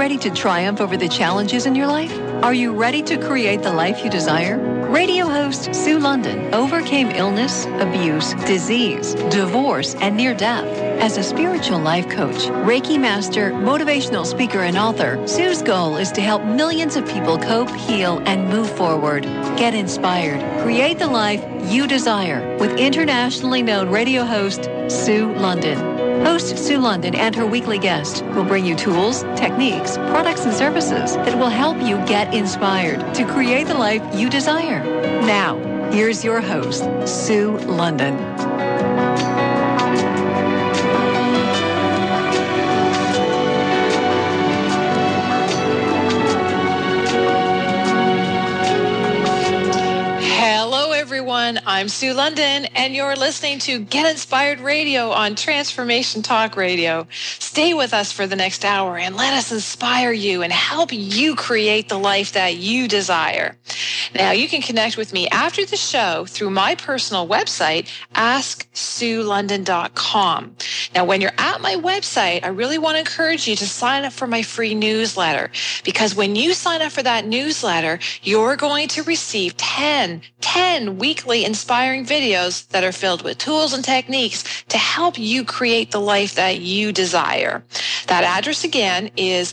ready to triumph over the challenges in your life? Are you ready to create the life you desire? Radio host Sue London overcame illness, abuse, disease, divorce, and near death. As a spiritual life coach, Reiki master, motivational speaker, and author, Sue's goal is to help millions of people cope, heal, and move forward. Get inspired. Create the life you desire with internationally known radio host Sue London. Host Sue London and her weekly guest will bring you tools, techniques, products, and services that will help you get inspired to create the life you desire. Now, here's your host, Sue London. Everyone, I'm Sue London, and you're listening to Get Inspired Radio on Transformation Talk Radio. Stay with us for the next hour and let us inspire you and help you create the life that you desire. Now, you can connect with me after the show through my personal website, AskSueLondon.com. Now, when you're at my website, I really want to encourage you to sign up for my free newsletter, because when you sign up for that newsletter, you're going to receive 10 weekly inspiring videos that are filled with tools and techniques to help you create the life that you desire. That address again is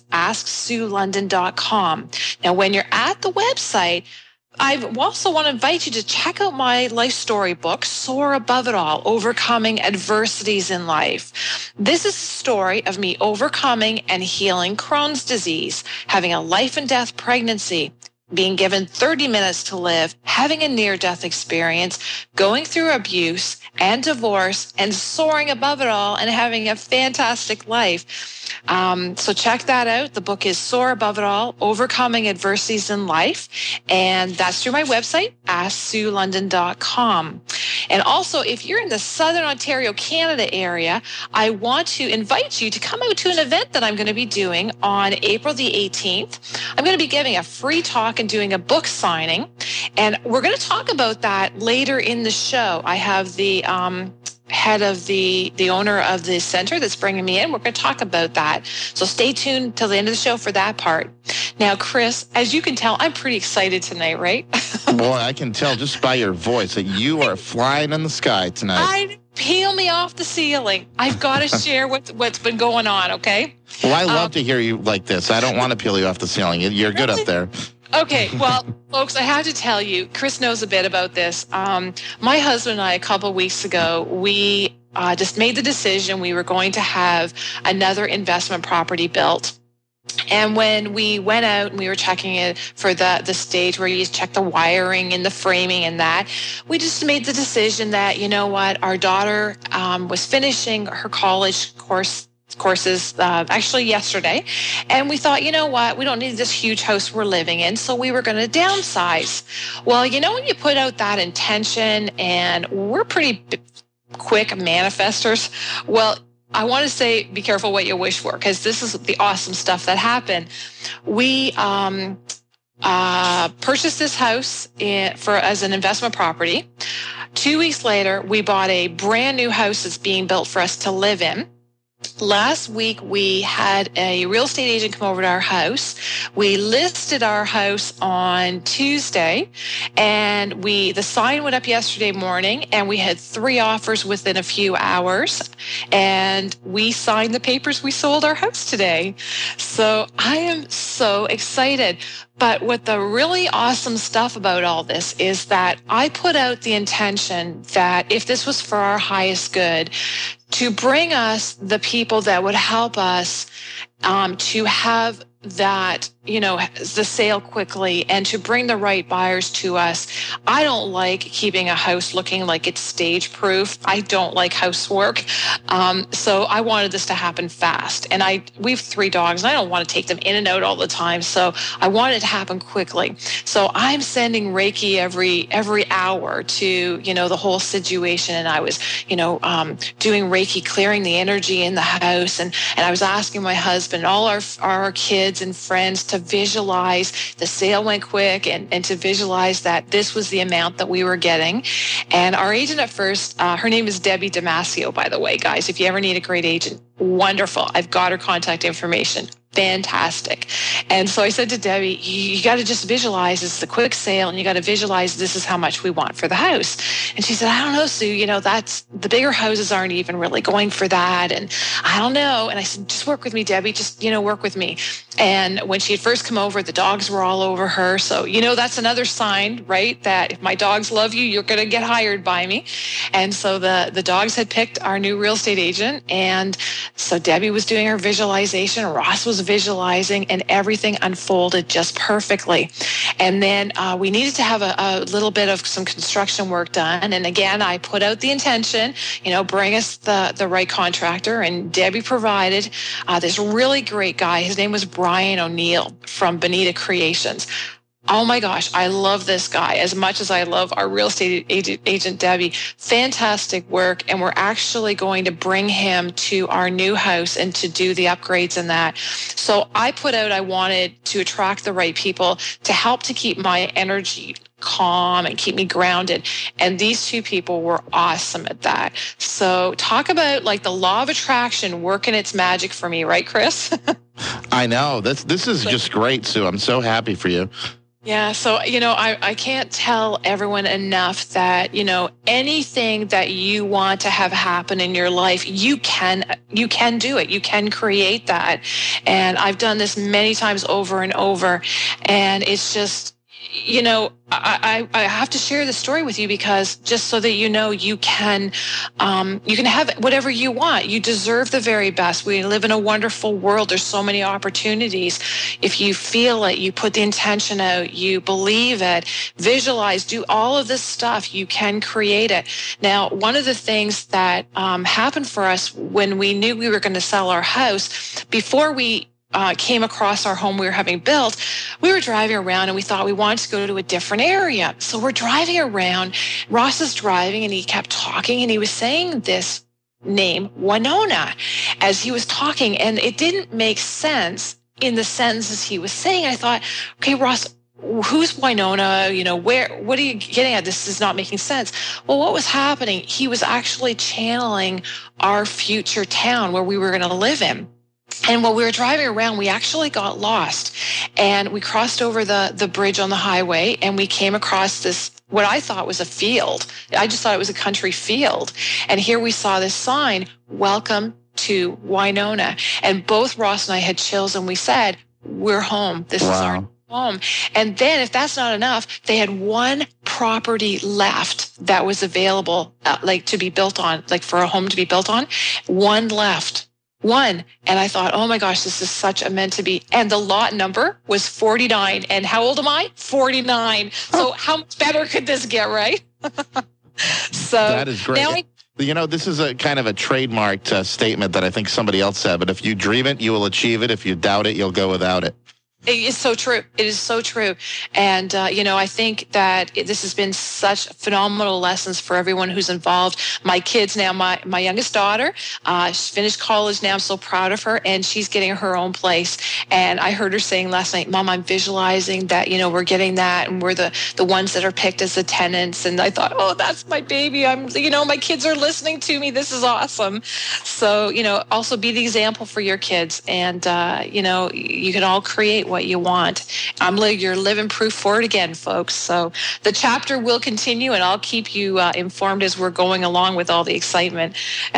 AskSueLondon.com. Now, when you're at the website, I also want to invite you to check out my life story book, Soar Above It All, Overcoming Adversities in Life. This is a story of me overcoming and healing Crohn's disease, having a life and death pregnancy, being given 30 minutes to live, having a near-death experience, going through abuse and divorce, and soaring above it all and having a fantastic life. So check that out. The book is Soar Above It All, Overcoming Adversities in Life, and that's through my website, AskSueLondon.com. And also, if you're in the Southern Ontario, Canada area, I want to invite you to come out to an event that I'm going to be doing on April the 18th. I'm going to be giving a free talk and doing a book signing, and we're going to talk about that later in the show. I have the head of the owner of the center that's bringing me in. We're going to talk about that. So stay tuned till the end of the show for that part. Now, Chris, as you can tell, I'm pretty excited tonight, right? Boy, I can tell just by your voice that you are flying in the sky tonight. Peel me off the ceiling. I've got to share what's been going on, okay? Well, I love to hear you like this. I don't want to peel you off the ceiling. You're good up there. Okay, well, folks, I have to tell you, Chris knows a bit about this. My husband and I, a couple of weeks ago, we just made the decision we were going to have another investment property built. And when we went out and we were checking it for the stage where you check the wiring and the framing and that, we just made the decision that, you know what, our daughter was finishing her college courses actually yesterday, and we thought, you know what, we don't need this huge house we're living in, so we were going to downsize. Well, you know, when you put out that intention, and we're pretty quick manifestors, well, I want to say be careful what you wish for, because this is the awesome stuff that happened. We purchased this house as an investment property. 2 weeks later, we bought a brand new house that's being built for us to live in. Last week, we had a real estate agent come over to our house. We listed our house on Tuesday, and the sign went up yesterday morning, and we had 3 offers within a few hours, and we signed the papers. We sold our house today. So I am so excited. But what the really awesome stuff about all this is that I put out the intention that if this was for our highest good, to bring us the people that would help us to have that, you know, the sale quickly and to bring the right buyers to us. I don't like keeping a house looking like it's stage proof. I don't like housework. So I wanted this to happen fast. And we have 3 dogs, and I don't want to take them in and out all the time. So I wanted it to happen quickly. So I'm sending Reiki every hour to, you know, the whole situation. And I was, you know, doing Reiki, clearing the energy in the house. And I was asking my husband, all our kids and friends to visualize the sale went quick and to visualize that this was the amount that we were getting. And our agent at first, her name is Debbie Damasio, by the way, guys. If you ever need a great agent, wonderful. I've got her contact information. fantastic. And so I said to Debbie, you got to just visualize this is a quick sale, and you got to visualize this is how much we want for the house. And she said, I don't know, Sue, that's the bigger houses aren't even really going for that. And I don't know. And I said, just work with me, Debbie, just, work with me. And when she had first come over, the dogs were all over her. So, that's another sign, right? That if my dogs love you, you're going to get hired by me. And so the dogs had picked our new real estate agent. And so Debbie was doing her visualization. Ross was visualizing, and everything unfolded just perfectly. And then we needed to have a little bit of some construction work done. And again, I put out the intention, bring us the right contractor. And Debbie provided this really great guy. His name was Brian O'Neill from Bonita Creations. Oh my gosh, I love this guy as much as I love our real estate agent, Debbie. Fantastic work. And we're actually going to bring him to our new house and to do the upgrades and that. So I wanted to attract the right people to help to keep my energy calm and keep me grounded. And these two people were awesome at that. So talk about like the law of attraction working its magic for me, right, Chris? I know. This is just great, Sue. I'm so happy for you. Yeah. So, I can't tell everyone enough that, anything that you want to have happen in your life, you can do it. You can create that. And I've done this many times over and over. And it's just, I have to share the story with you because just so that you can have whatever you want. You deserve the very best. We live in a wonderful world. There's so many opportunities. If you feel it, you put the intention out, you believe it, visualize, do all of this stuff, you can create it. Now, one of the things that happened for us when we knew we were going to sell our house, before we came across our home we were having built, we were driving around and we thought we wanted to go to a different area. So we're driving around. Ross is driving and he kept talking and he was saying this name, Winona, as he was talking. And it didn't make sense in the sentences he was saying. I thought, okay, Ross, who's Winona? What are you getting at? This is not making sense. Well, what was happening? He was actually channeling our future town where we were going to live in. And while we were driving around, we actually got lost and we crossed over the bridge on the highway and we came across this, what I thought was a field. I just thought it was a country field. And here we saw this sign, welcome to Winona. And both Ross and I had chills and we said, we're home. This is our home. And then if that's not enough, they had one property left that was available, to be built on, for a home to be built on. One left. One. And I thought, oh my gosh, this is such a meant to be. And the lot number was 49. And how old am I? 49. So how much better could this get, right? So that is great. This is a kind of a trademarked statement that I think somebody else said, but if you dream it, you will achieve it. If you doubt it, you'll go without it. It is so true. It is so true. And, I think that this has been such phenomenal lessons for everyone who's involved. My kids now, my youngest daughter, she's finished college now. I'm so proud of her. And she's getting her own place. And I heard her saying last night, Mom, I'm visualizing that, we're getting that. And we're the ones that are picked as the tenants. And I thought, oh, that's my baby. My kids are listening to me. This is awesome. So, also be the example for your kids. And, you can all create what you want. You're living proof for it again, folks. So the chapter will continue and I'll keep you informed as we're going along with all the excitement.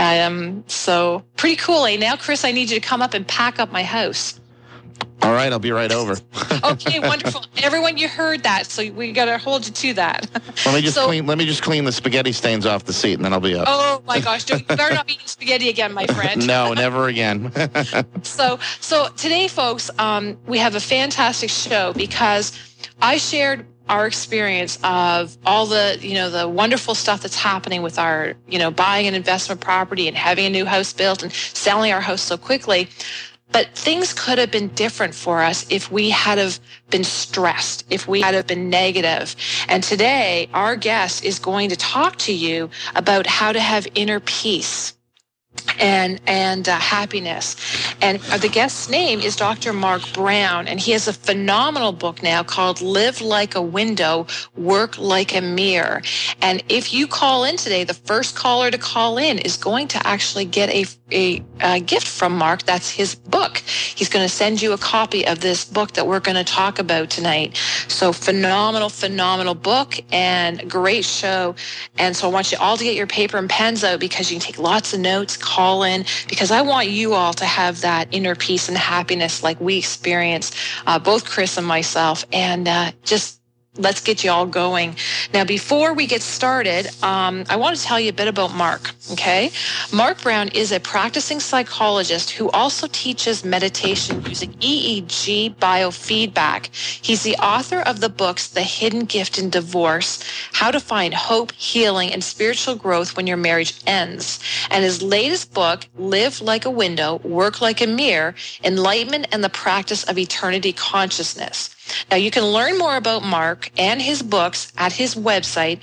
So pretty cool. Now, Chris, I need you to come up and pack up my house. All right, I'll be right over. Okay, wonderful. Everyone, you heard that, so we got to hold you to that. Let me just clean the spaghetti stains off the seat, and then I'll be up. Oh my gosh! You better not be eating spaghetti again, my friend. No, never again. So today, folks, we have a fantastic show because I shared our experience of all the, the wonderful stuff that's happening with our, buying an investment property and having a new house built and selling our house so quickly. But things could have been different for us if we had have been stressed, if we had have been negative. And today, our guest is going to talk to you about how to have inner peace and happiness. And the guest's name is Dr. Mark Brown, and he has a phenomenal book now called Live Like a Window, Work Like a Mirror. And if you call in today, the first caller to call in is going to actually get a gift from Mark. That's his book. He's going to send you a copy of this book that we're going to talk about tonight. So phenomenal book and great show. And so I want you all to get your paper and pens out, because you can take lots of notes, call in, because I want you all to have that inner peace and happiness like we experienced, both Chris and myself, and just let's get you all going. Now, before we get started, I want to tell you a bit about Mark, okay? Mark Brown is a practicing psychologist who also teaches meditation using EEG biofeedback. He's the author of the books, The Hidden Gift in Divorce, How to Find Hope, Healing, and Spiritual Growth When Your Marriage Ends. And his latest book, Live Like a Window, Work Like a Mirror, Enlightenment and the Practice of Eternity Consciousness. Now, you can learn more about Mark and his books at his website,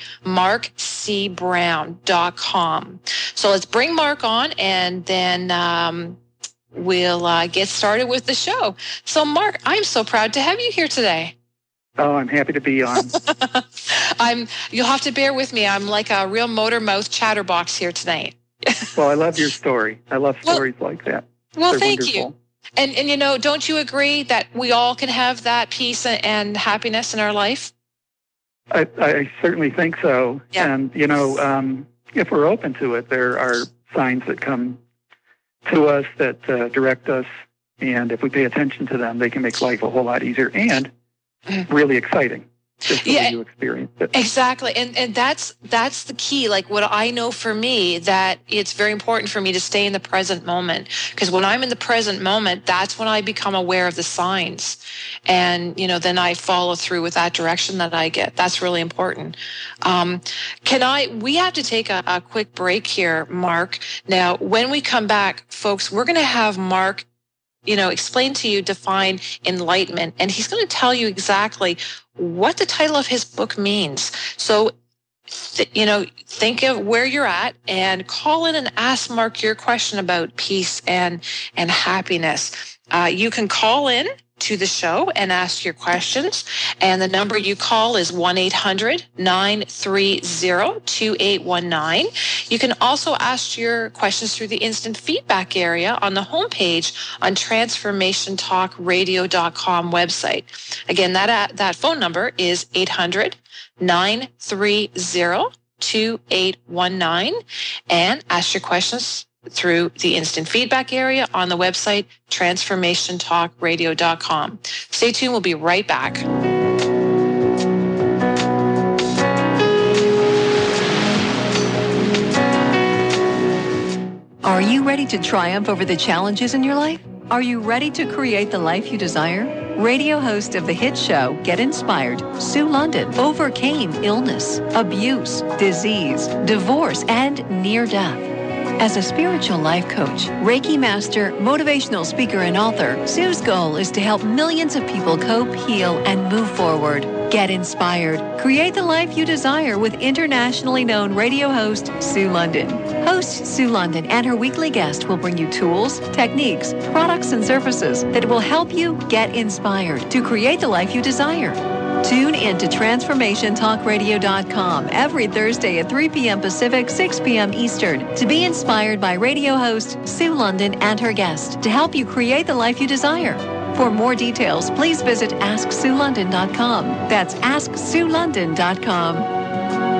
markcbrown.com. So let's bring Mark on, and then we'll get started with the show. So, Mark, I'm so proud to have you here today. Oh, I'm happy to be on. You'll have to bear with me. I'm like a real motor mouth chatterbox here tonight. Well, I love your story. I love stories like that. Well, They're thank wonderful. you. And you know, don't you agree that we all can have that peace and happiness in our life? I certainly think so. Yeah. And, you know, if we're open to it, there are signs that come to us that direct us. And if we pay attention to them, they can make life a whole lot easier and really exciting. Just the way you experience it. Exactly. And that's the key. Like what I know for me, that it's very important for me to stay in the present moment, because when I'm in the present moment, that's when I become aware of the signs. And, you know, then I follow through with that direction that I get. That's really important. We have to take a quick break here, Mark. Now, when we come back, folks, we're going to have Mark, you know, explain to you, define enlightenment. And he's going to tell you exactly what the title of his book means. So, you know, think of where you're at and call in and ask Mark your question about peace and happiness. You can call in to the show and ask your questions. And the number you call is 1-800-930-2819. You can also ask your questions through the instant feedback area on the homepage on transformationtalkradio.com website. Again, that phone number is 800-930-2819, and ask your questions through the instant feedback area on the website, transformationtalkradio.com. Stay tuned. We'll be right back. Are you ready to triumph over the challenges in your life? Are you ready to create the life you desire? Radio host of the hit show Get Inspired, Sue London, overcame illness, abuse, disease, divorce, and near death. As a spiritual life coach, Reiki master, motivational speaker, and author, Sue's goal is to help millions of people cope, heal, and move forward. Get inspired. Create the life you desire with internationally known radio host Sue London. Host Sue London and her weekly guest will bring you tools, techniques, products, and services that will help you get inspired to create the life you desire. Tune in to TransformationTalkRadio.com every Thursday at 3 p.m. Pacific, 6 p.m. Eastern to be inspired by radio host Sue London and her guest to help you create the life you desire. For more details, please visit AskSueLondon.com. That's AskSueLondon.com.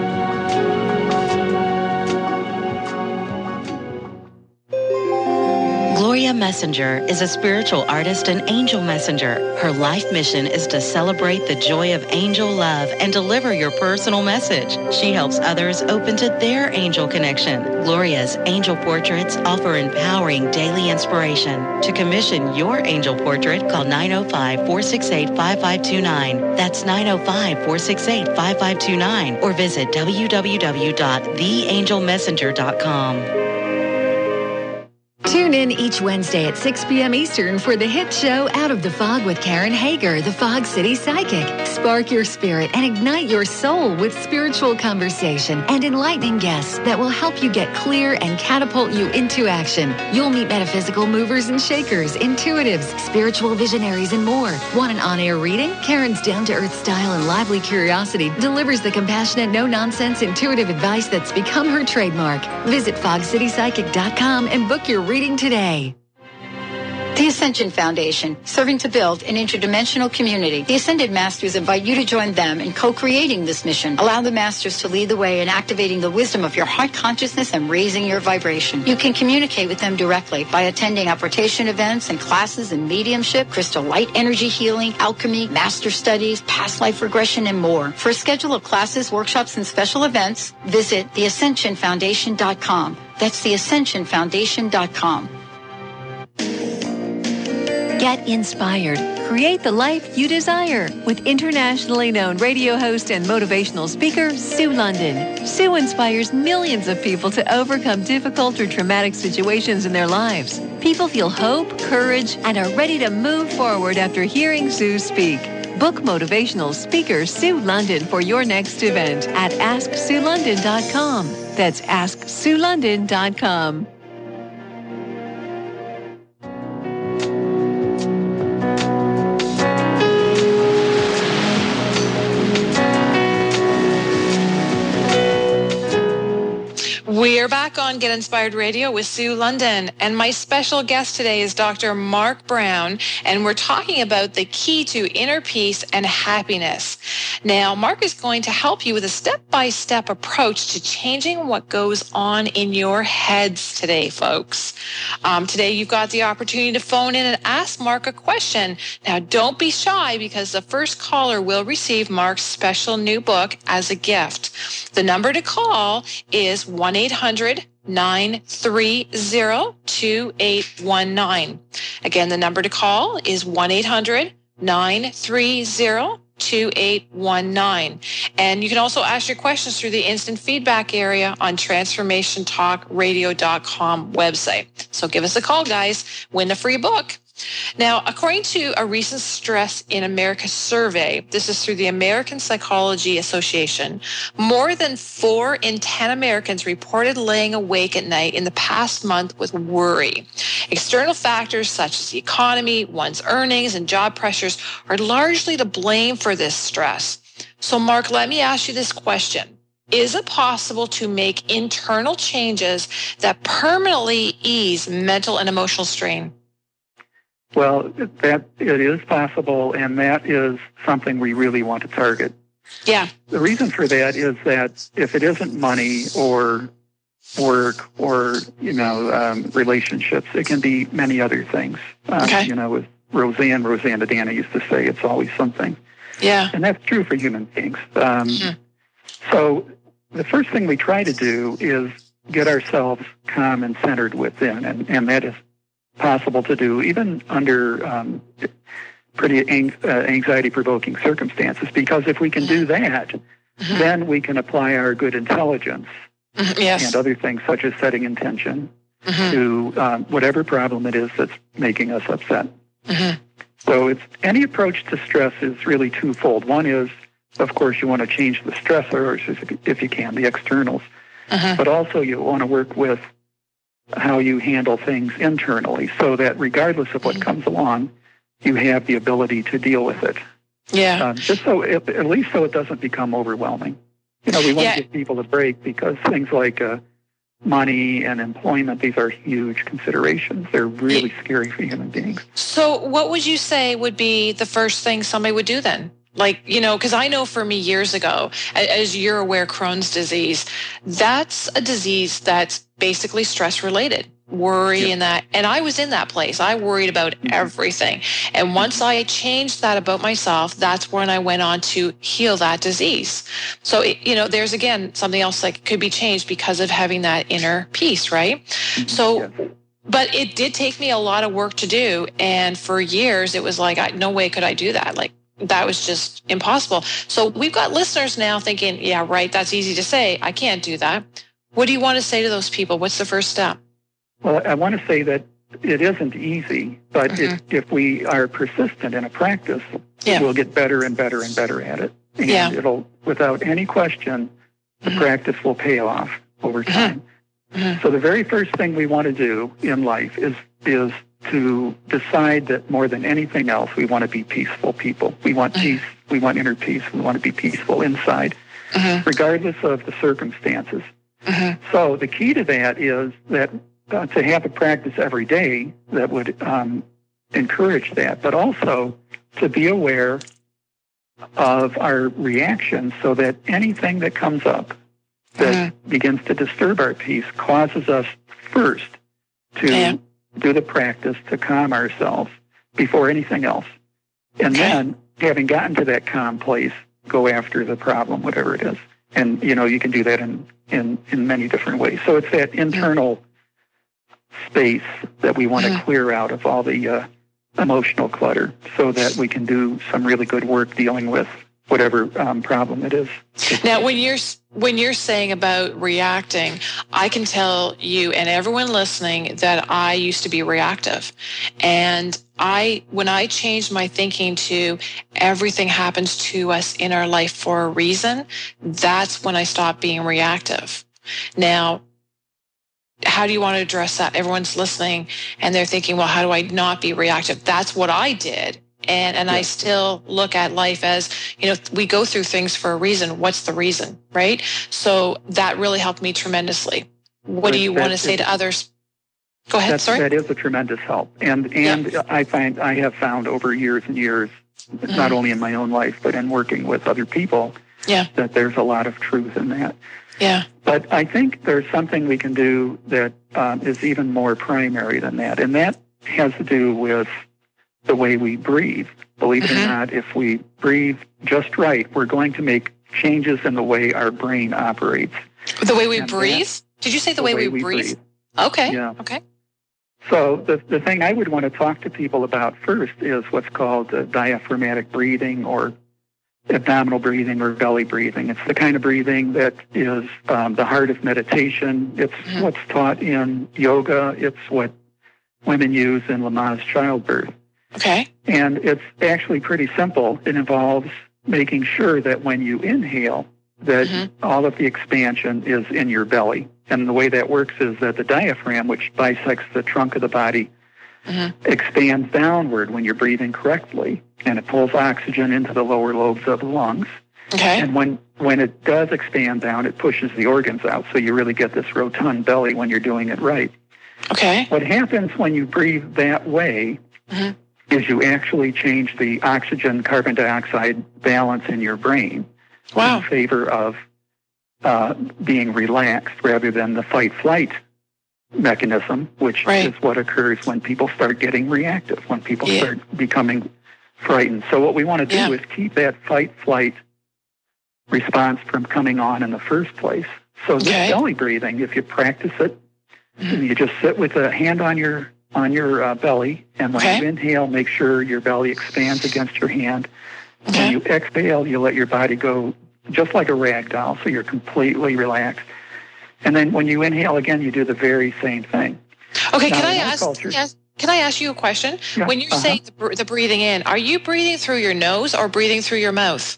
Gloria Messenger is a spiritual artist and angel messenger. Her life mission is to celebrate the joy of angel love and deliver your personal message. She helps others open to their angel connection. Gloria's angel portraits offer empowering daily inspiration. To commission your angel portrait, call 905-468-5529. That's 905-468-5529. Or visit www.theangelmessenger.com. Tune in each Wednesday at 6 p.m. Eastern for the hit show Out of the Fog with Karen Hager, the Fog City Psychic. Spark your spirit and ignite your soul with spiritual conversation and enlightening guests that will help you get clear and catapult you into action. You'll meet metaphysical movers and shakers, intuitives, spiritual visionaries, and more. Want an on-air reading? Karen's down-to-earth style and lively curiosity delivers the compassionate, no-nonsense, intuitive advice that's become her trademark. Visit fogcitypsychic.com and book your reading today. The Ascension Foundation, serving to build an interdimensional community. The Ascended Masters invite you to join them in co-creating this mission. Allow the Masters to lead the way in activating the wisdom of your heart consciousness and raising your vibration. You can communicate with them directly by attending apportation events and classes in mediumship, crystal light energy healing, alchemy, master studies, past life regression, and more. For a schedule of classes, workshops, and special events, visit theascensionfoundation.com. That's theascensionfoundation.com. Get inspired. Create the life you desire with internationally known radio host and motivational speaker, Sue London. Sue inspires millions of people to overcome difficult or traumatic situations in their lives. People feel hope, courage, and are ready to move forward after hearing Sue speak. Book motivational speaker Sue London for your next event at AskSueLondon.com. That's AskSueLondon.com. We're back on Get Inspired Radio with Sue London, and my special guest today is Dr. Mark Brown, and we're talking about the key to inner peace and happiness. Now, Mark is going to help you with a step-by-step approach to changing what goes on in your heads today, folks. Today, you've got the opportunity to phone in and ask Mark a question. Now, don't be shy, because the first caller will receive Mark's special new book as a gift. The number to call is 1-800-930-2819. Again, the number to call is 1-800-930-2819. And you can also ask your questions through the instant feedback area on transformationtalkradio.com website. So give us a call, guys. Win a free book. Now, according to a recent Stress in America survey, this is through the American Psychology Association, more than 4 in 10 Americans reported laying awake at night in the past month with worry. External factors such as the economy, one's earnings, and job pressures are largely to blame for this stress. So, Mark, let me ask you this question. Is it possible to make internal changes that permanently ease mental and emotional strain? Well, that it is possible, and that is something we really want to target. Yeah. The reason for that is that if it isn't money or work or, relationships, it can be many other things. Okay. With Roseanne Dana used to say, it's always something. Yeah. And that's true for human beings. So the first thing we try to do is get ourselves calm and centered within, and that is possible to do even under pretty anxiety-provoking circumstances, because if we can do that, then we can apply our good intelligence and other things such as setting intention to whatever problem it is that's making us upset. So it's any approach to stress is really twofold. One is, of course, you want to change the stressors if you can, the externals, but also you want to work with how you handle things internally so that regardless of what comes along, you have the ability to deal with it. Yeah. Just so, at least so it doesn't become overwhelming. We want to give people a break because things like money and employment, these are huge considerations. They're really scary for human beings. So what would you say would be the first thing somebody would do then? Because I know for me years ago, as you're aware, Crohn's disease, that's a disease that's basically stress related, worry and that. And I was in that place. I worried about everything. And once I changed that about myself, that's when I went on to heal that disease. So, there's again, something else that could be changed because of having that inner peace, right? So, but it did take me a lot of work to do. And for years, it was like, no way could I do that. That was just impossible. So we've got listeners now thinking, yeah, right, that's easy to say. I can't do that. What do you want to say to those people? What's the first step? Well, I want to say that it isn't easy, but if we are persistent in a practice, we'll get better and better and better at it. And it'll, without any question, the practice will pay off over time. So the very first thing we want to do in life is to decide that more than anything else, we want to be peaceful people. We want peace. We want inner peace. We want to be peaceful inside, regardless of the circumstances. So the key to that is that to have a practice every day that would encourage that, but also to be aware of our reactions so that anything that comes up that begins to disturb our peace causes us first to do the practice to calm ourselves before anything else. And then, having gotten to that calm place, go after the problem, whatever it is. And, you can do that in many different ways. So it's that internal space that we want to clear out of all the emotional clutter so that we can do some really good work dealing with whatever problem it is. Now, when you're saying about reacting, I can tell you and everyone listening that I used to be reactive. And when I changed my thinking to everything happens to us in our life for a reason, that's when I stopped being reactive. Now, how do you want to address that? Everyone's listening and they're thinking, well, how do I not be reactive? That's what I did. And I still look at life as, we go through things for a reason. What's the reason, right? So that really helped me tremendously. What do you want to say to others? Go ahead, sorry. That is a tremendous help. And I have found over years and years, not only in my own life, but in working with other people, that there's a lot of truth in that. Yeah. But I think there's something we can do that is even more primary than that. And that has to do with the way we breathe. Believe it or not, if we breathe just right, we're going to make changes in the way our brain operates. The way we breathe? Did you say the way we breathe? Okay. Yeah. Okay. So the thing I would want to talk to people about first is what's called diaphragmatic breathing or abdominal breathing or belly breathing. It's the kind of breathing that is the heart of meditation. It's what's taught in yoga. It's what women use in Lamaze childbirth. Okay. And it's actually pretty simple. It involves making sure that when you inhale, that all of the expansion is in your belly. And the way that works is that the diaphragm, which bisects the trunk of the body, expands downward when you're breathing correctly, and it pulls oxygen into the lower lobes of the lungs. Okay. And when it does expand down, it pushes the organs out, so you really get this rotund belly when you're doing it right. Okay. What happens when you breathe that way is you actually change the oxygen-carbon dioxide balance in your brain in favor of being relaxed rather than the fight-flight mechanism, which is what occurs when people start getting reactive, when people start becoming frightened. So what we want to do is keep that fight-flight response from coming on in the first place. So this belly breathing, if you practice it, you just sit with a hand on your belly, and when you inhale, make sure your belly expands against your hand. When you exhale, you let your body go just like a rag doll, so you're completely relaxed. And then when you inhale again, you do the very same thing. Okay, now, can I ask you a question? Yeah, when you're saying the breathing in, are you breathing through your nose or breathing through your mouth?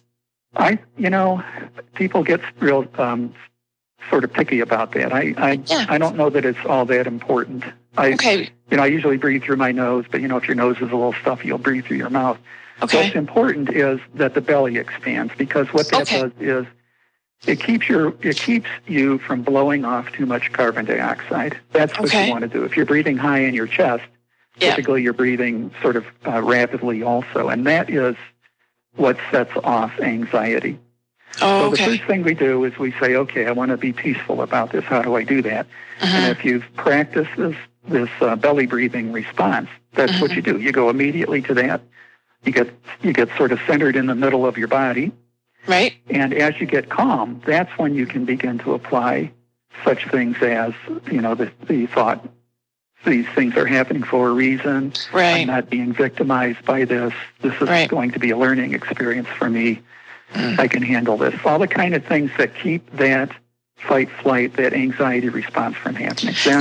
People get real sort of picky about that. I don't know that it's all that important. I usually breathe through my nose, but if your nose is a little stuffy, you'll breathe through your mouth. Okay. What's important is that the belly expands, because what that does is it keeps you from blowing off too much carbon dioxide. That's what you want to do. If you're breathing high in your chest, typically you're breathing sort of rapidly also, and that is what sets off anxiety. So the first thing we do is we say, okay, I want to be peaceful about this. How do I do that? And if you've practiced this belly breathing response, that's what you do. You go immediately to that. You get sort of centered in the middle of your body. Right. And as you get calm, that's when you can begin to apply such things as, the thought, these things are happening for a reason. Right. I'm not being victimized by this. This is going to be a learning experience for me. I can handle this. All the kind of things that keep that fight, flight, that anxiety response from happening.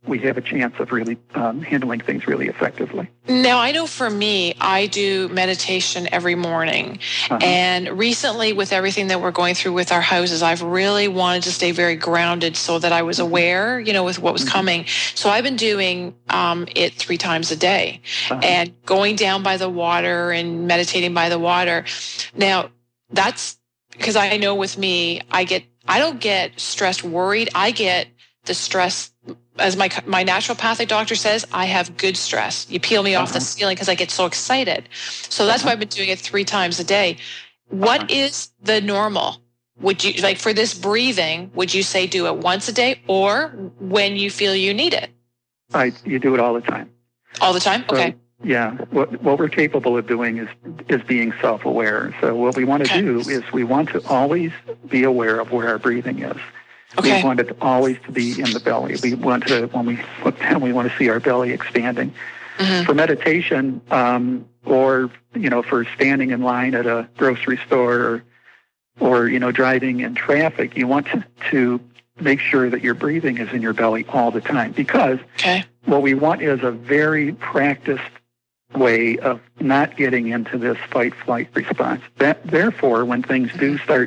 we have a chance of really handling things really effectively. Now, I know for me, I do meditation every morning. And recently, with everything that we're going through with our houses, I've really wanted to stay very grounded so that I was aware, with what was coming. So I've been doing it 3 times a day and going down by the water and meditating by the water. Now, that's because I know with me, I don't get stressed, worried. I get the stress, as my naturopathic doctor says, I have good stress. You peel me off the ceiling because I get so excited. So that's why I've been doing it 3 times a day. What is the normal? Would you, like for this breathing, would you say do it once a day or when you feel you need it? You do it all the time. All the time? Okay. So, yeah. What we're capable of doing is being self-aware. So what we want to do is we want to always be aware of where our breathing is. Okay. We want it always to be in the belly. We want to, when we look down, we want to see our belly expanding. For meditation, or, for standing in line at a grocery store or driving in traffic, you want to make sure that your breathing is in your belly all the time, because what we want is a very practiced way of not getting into this fight-flight response. Therefore, when things do start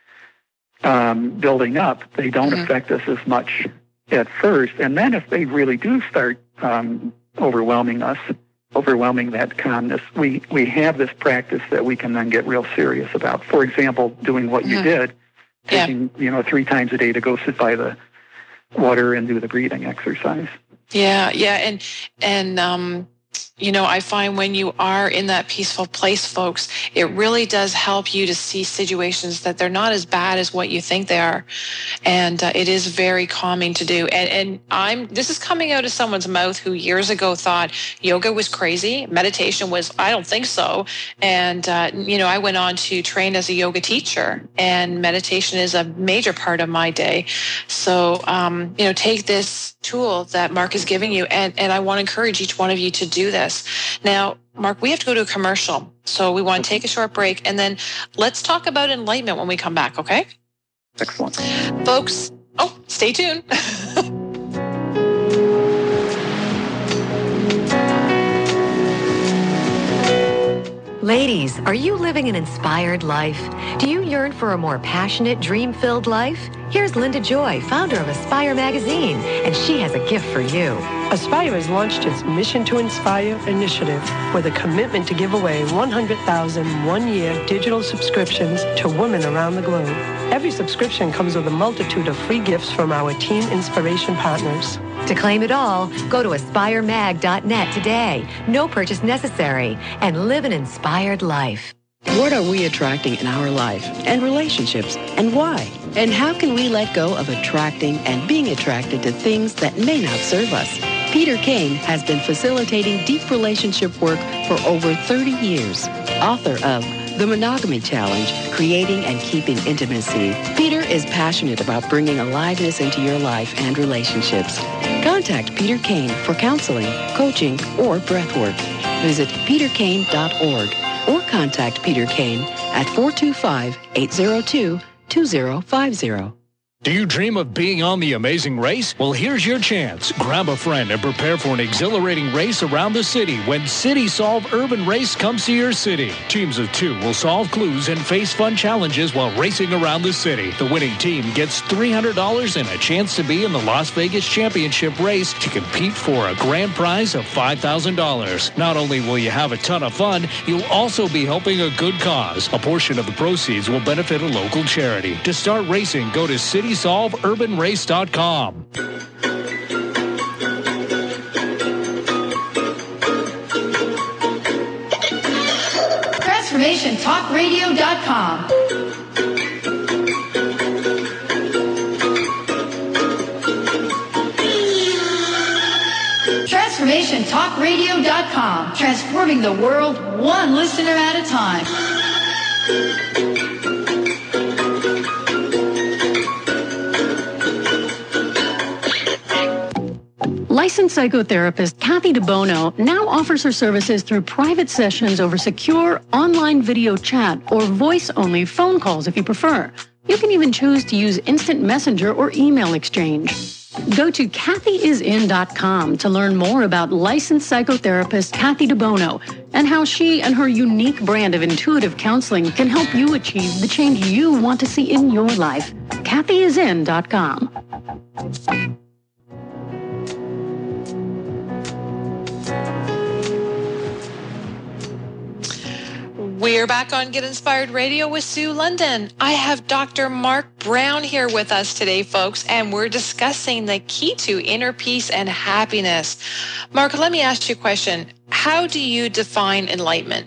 building up, they don't affect us as much at first. And then if they really do start overwhelming that calmness, we have this practice that we can then get real serious about. For example, doing what you did, taking 3 times a day to go sit by the water and do the breathing exercise. Yeah. And I find when you are in that peaceful place, folks, it really does help you to see situations that they're not as bad as what you think they are. And it is very calming to do. And this is coming out of someone's mouth who years ago thought yoga was crazy. Meditation was, I don't think so. And, I went on to train as a yoga teacher, and meditation is a major part of my day. So, take this tool that Mark is giving you, and I want to encourage each one of you to do this. Now, Mark, we have to go to a commercial, so we want to take a short break, and then let's talk about enlightenment when we come back, okay? Excellent. Folks, stay tuned. Ladies, are you living an inspired life? Do you yearn for a more passionate, dream-filled life? Here's Linda Joy, founder of Aspire Magazine, and she has a gift for you. Aspire has launched its Mission to Inspire initiative with a commitment to give away 100,000 one-year digital subscriptions to women around the globe. Every subscription comes with a multitude of free gifts from our Team Inspiration partners. To claim it all, go to aspiremag.net today. No purchase necessary, and live an inspired life. What are we attracting in our life and relationships, and why? And how can we let go of attracting and being attracted to things that may not serve us? Peter Kane has been facilitating deep relationship work for over 30 years. Author of The Monogamy Challenge, Creating and Keeping Intimacy, Peter is passionate about bringing aliveness into your life and relationships. Contact Peter Kane for counseling, coaching, or breathwork. Visit peterkane.org or contact Peter Kane at 425-802-2050. Do you dream of being on The Amazing Race? Well, here's your chance. Grab a friend and prepare for an exhilarating race around the city when City Solve Urban Race comes to your city. Teams of 2 will solve clues and face fun challenges while racing around the city. The winning team gets $300 and a chance to be in the Las Vegas Championship race to compete for a grand prize of $5,000. Not only will you have a ton of fun, you'll also be helping a good cause. A portion of the proceeds will benefit a local charity. To start racing, go to CitySolveUrbanRace.com. TransformationTalkRadio.com. TransformationTalkRadio.com. Transforming the world one listener at a time. Licensed psychotherapist Kathy DeBono now offers her services through private sessions over secure online video chat or voice-only phone calls if you prefer. You can even choose to use instant messenger or email exchange. Go to kathyisin.com to learn more about licensed psychotherapist Kathy DeBono and how she and her unique brand of intuitive counseling can help you achieve the change you want to see in your life. kathyisin.com. We're back on Get Inspired Radio with Sue London. I have Dr. Mark Brown here with us today, folks, and we're discussing the key to inner peace and happiness. Mark, let me ask you a question. How do you define enlightenment?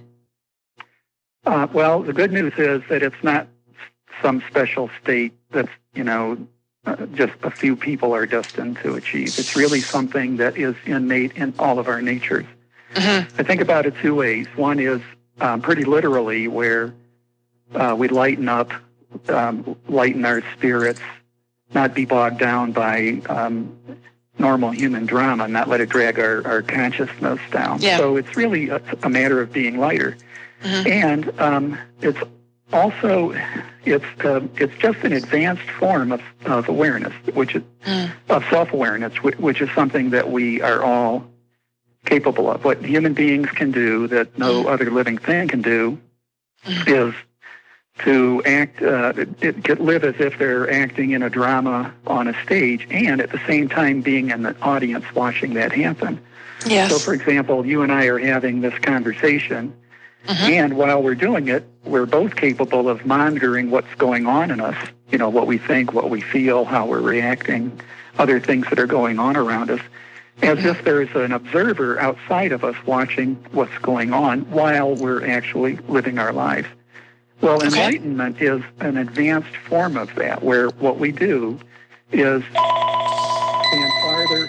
Well, the good news is that it's not some special state that's, just a few people are destined to achieve. It's really something that is innate in all of our natures. Mm-hmm. I think about it two ways. One is pretty literally where we lighten up, lighten our spirits, not be bogged down by normal human drama, not let it drag our consciousness down. Yeah. So it's really a matter of being lighter. Mm-hmm. And it's also, it's just an advanced form of awareness, which is of self-awareness, which is something that we are all capable of. What human beings can do that no other living thing can do is to act, live as if they're acting in a drama on a stage, and at the same time being in the audience watching that happen. Yes. So, for example, you and I are having this conversation, and while we're doing it, we're both capable of monitoring what's going on in us, what we think, what we feel, how we're reacting, other things that are going on around us, as if there's an observer outside of us watching what's going on while we're actually living our lives. Well, enlightenment is an advanced form of that, where what we do is stand farther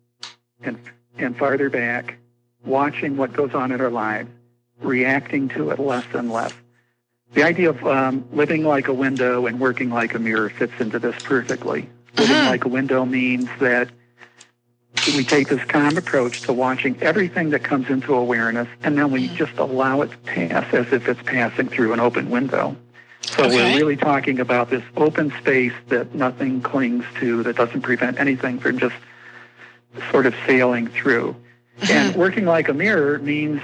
and farther back, watching what goes on in our lives, reacting to it less and less. The idea of living like a window and working like a mirror fits into this perfectly. Living like a window means that we take this calm approach to watching everything that comes into awareness, and then we just allow it to pass as if it's passing through an open window. So we're really talking about this open space that nothing clings to, that doesn't prevent anything from just sort of sailing through. And working like a mirror means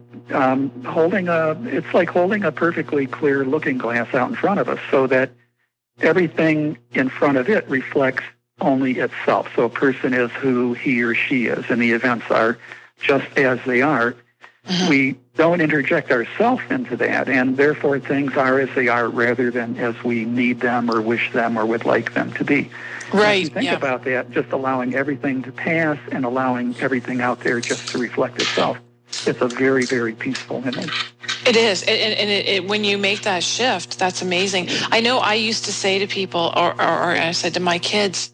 it's like holding a perfectly clear looking glass out in front of us so that everything in front of it reflects only itself. So a person is who he or she is, and the events are just as they are. We don't interject ourselves into that, and therefore things are as they are rather than as we need them or wish them or would like them to be. Right. If you think about that, just allowing everything to pass and allowing everything out there just to reflect itself, it's a very, very peaceful image. It is. And when you make that shift, that's amazing. I know I used to say to people, or I said to my kids,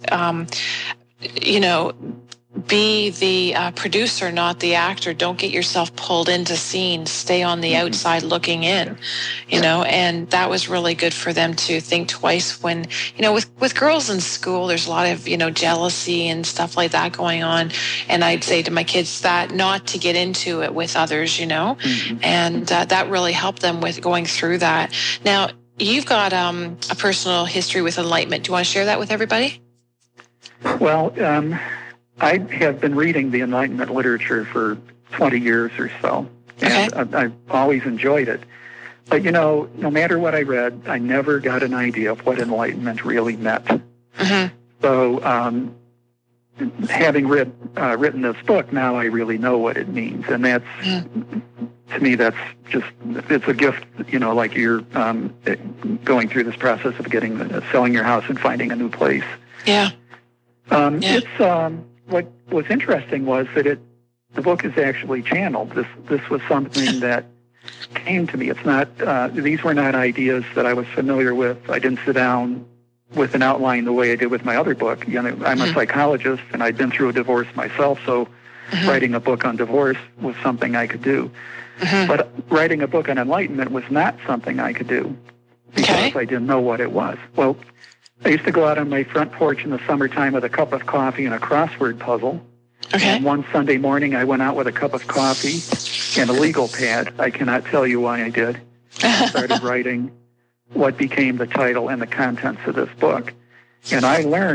be the producer, not the actor. Don't get yourself pulled into scenes. Stay on the outside looking in, and that was really good for them to think twice when, with girls in school, there's a lot of, jealousy and stuff like that going on. And I'd say to my kids that not to get into it with others, and that really helped them with going through that. Now, you've got a personal history with enlightenment. Do you want to share that with everybody? Well, I have been reading the Enlightenment literature for 20 years or so, and I've always enjoyed it. But, no matter what I read, I never got an idea of what enlightenment really meant. So having written this book, now I really know what it means. And that's, to me, that's just, it's a gift, like you're going through this process of selling your house and finding a new place. It's, what was interesting was that the book is actually channeled. This was something that came to me. It's not, these were not ideas that I was familiar with. I didn't sit down with an outline the way I did with my other book. I'm a psychologist, and I'd been through a divorce myself, so writing a book on divorce was something I could do. But writing a book on enlightenment was not something I could do because I didn't know what it was. Well, I used to go out on my front porch in the summertime with a cup of coffee and a crossword puzzle. And one Sunday morning, I went out with a cup of coffee and a legal pad. I cannot tell you why I did. I started writing what became the title and the contents of this book. And I learned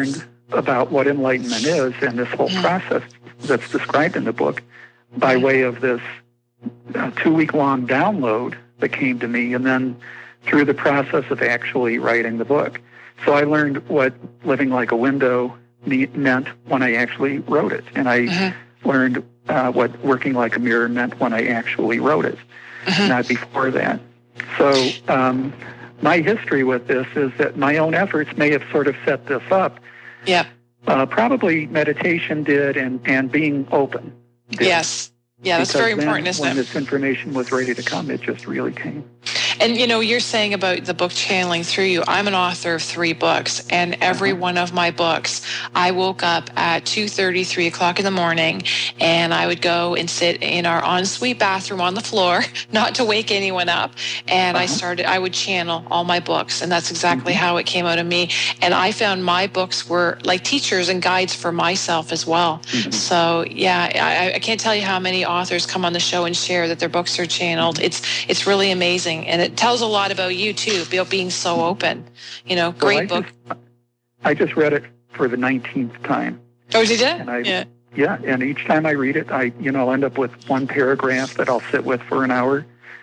about what enlightenment is and this whole process that's described in the book by way of this 2-week-long download that came to me, and then through the process of actually writing the book. So I learned what living like a window meant when I actually wrote it, and I learned what working like a mirror meant when I actually wrote it, not before that. So my history with this is that my own efforts may have sort of set this up. Yeah. Probably meditation did, and being open did. Yes. Yeah, that's very important, isn't it? When this information was ready to come, it just really came. And, you're saying about the book channeling through you. I'm an author of 3 books, and every one of my books, I woke up at 2:30, 3 o'clock in the morning, and I would go and sit in our ensuite bathroom on the floor, not to wake anyone up, and I would channel all my books, and that's exactly how it came out of me. And I found my books were like teachers and guides for myself as well. So, yeah, I can't tell you how many authors come on the show and share that their books are channeled. It's really amazing, and it tells a lot about you too, about being so open. Great book. I just read it for the 19th time. Oh, did you? Yeah, and each time I read it, I'll end up with one paragraph that I'll sit with for an hour.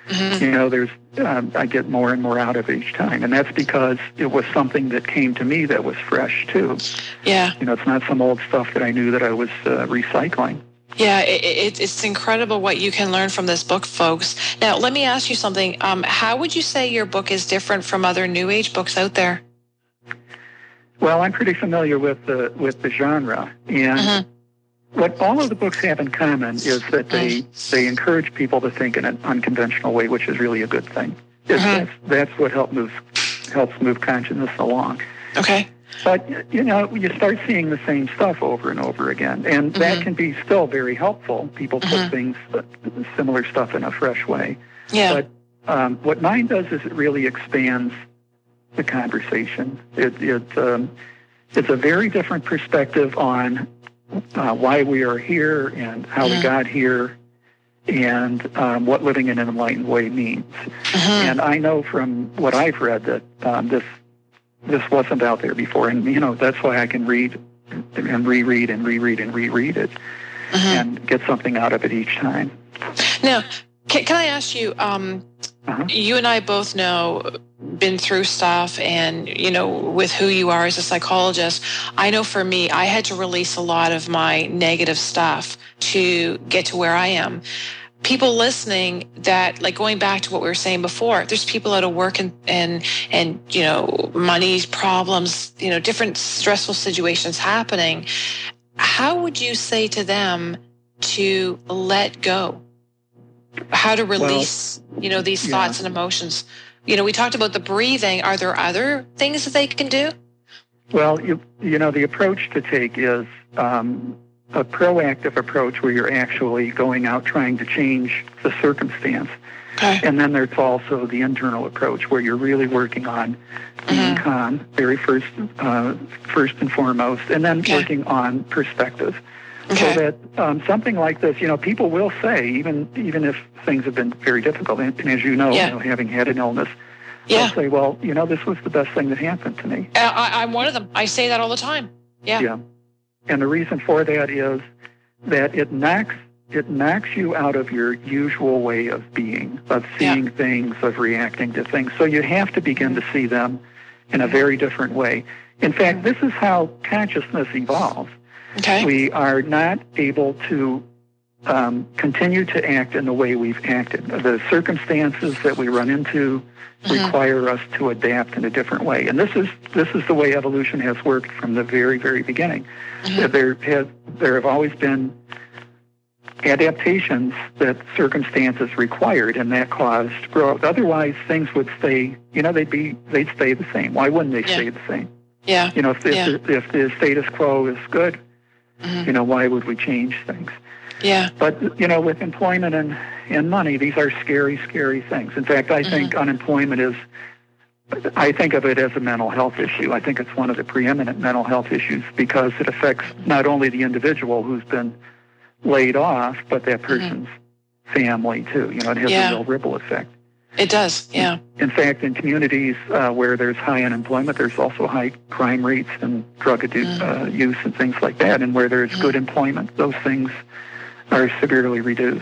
I get more and more out of it each time, and that's because it was something that came to me that was fresh too. Yeah. It's not some old stuff that I knew that I was recycling. Yeah, it's incredible what you can learn from this book, folks. Now, let me ask you something. How would you say your book is different from other New Age books out there? Well, I'm pretty familiar with the genre, and what all of the books have in common is that they encourage people to think in an unconventional way, which is really a good thing. That's what helps move consciousness along. Okay. But, you start seeing the same stuff over and over again, and that can be still very helpful. People put things, similar stuff in a fresh way. Yeah. But what mine does is it really expands the conversation. It's a very different perspective on why we are here and how we got here, and what living in an enlightened way means. And I know from what I've read that this wasn't out there before, and that's why I can read and reread and reread and reread it and get something out of it each time. Now, can I ask you? You and I both been through stuff, and with who you are as a psychologist, I know for me, I had to release a lot of my negative stuff to get to where I am. People listening that, like going back to what we were saying before, there's people out of work and money problems, different stressful situations happening. How would you say to them to let go? How to release, these thoughts and emotions? We talked about the breathing. Are there other things that they can do? Well, the approach to take is a proactive approach where you're actually going out trying to change the circumstance. Okay. And then there's also the internal approach where you're really working on being calm, very first and foremost, and then working on perspective. Okay. So that something like this, people will say, even if things have been very difficult, and as you know, having had an illness, they'll say, well, this was the best thing that happened to me. I'm one of them. I say that all the time. Yeah. And the reason for that is that it knocks you out of your usual way of being, of seeing things, of reacting to things. So you have to begin to see them in a very different way. In fact, this is how consciousness evolves. Okay. We are not able to continue to act in the way we've acted. The circumstances that we run into require us to adapt in a different way. And this is the way evolution has worked from the very, very beginning. There have always been adaptations that circumstances required, and that caused growth. Otherwise, things would stay, they'd stay the same. Why wouldn't they stay the same? Yeah. If the status quo is good, why would we change things? Yeah. But, with employment and money, these are scary, scary things. In fact, I think unemployment I think of it as a mental health issue. I think it's one of the preeminent mental health issues because it affects not only the individual who's been laid off, but that person's family too. It has a real ripple effect. It does, yeah. In fact, in communities where there's high unemployment, there's also high crime rates and drug use and things like that. And where there's good employment, those things are severely reduced.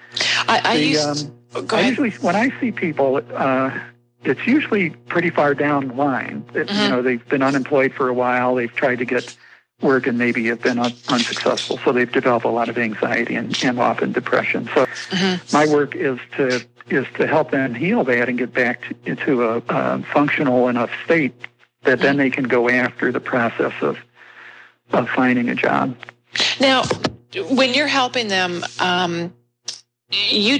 Usually, when I see people, it's usually pretty far down the line. You know, they've been unemployed for a while. They've tried to get work and maybe have been unsuccessful. So they've developed a lot of anxiety and often depression. So my work is to help them heal that and get back into a functional enough state that then they can go after the process of finding a job. Now, when you're helping them, you